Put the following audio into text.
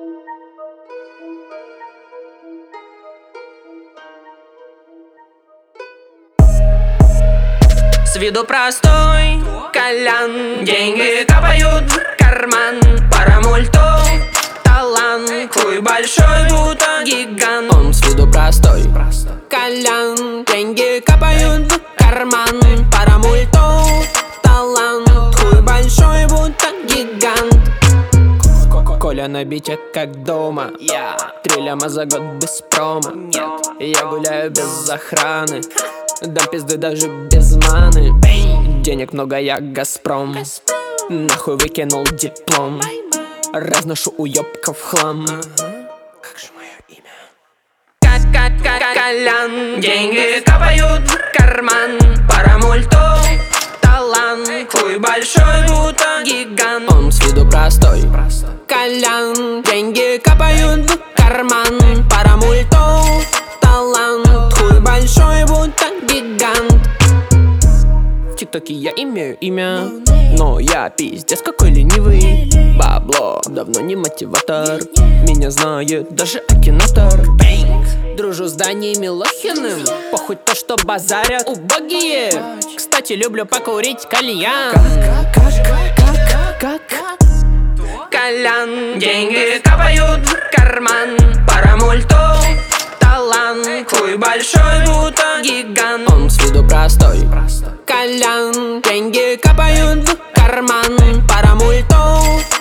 С виду простой Колян, деньги капают в карман. Пара мультов, талант, хуй большой, будто гигант. Он с виду простой Колян, деньги капают в карман. Пара мультов, талант, хуй большой, будто гигант. Коля на бите как дома, 3 ляма за год без промо. Я гуляю без охраны, дам пизды даже без маны. Денег много, я Газпром, нахуй выкинул диплом. Разношу уёбков хлам. Как же мое имя? Колян, деньги капают в карман. Пара мультов, талант, хуй большой, будто гигант. Он с виду простой Колян, деньги капают в карман. Пара мультов, талант, хуй большой, будто гигант. В ТикТоке я имею имя, но я пиздец какой ленивый. Бабло давно не мотиватор, меня знает даже Акинатор. Дружу с Даней Милохиным, похуй то, что базарят убогие. Кстати, люблю покурить кальян. Как? Колян, деньги капают в карман. Пара мультов, талант, хуй большой, будто гигант. Он с виду простой Колян, деньги капают в карман. Пара мультов,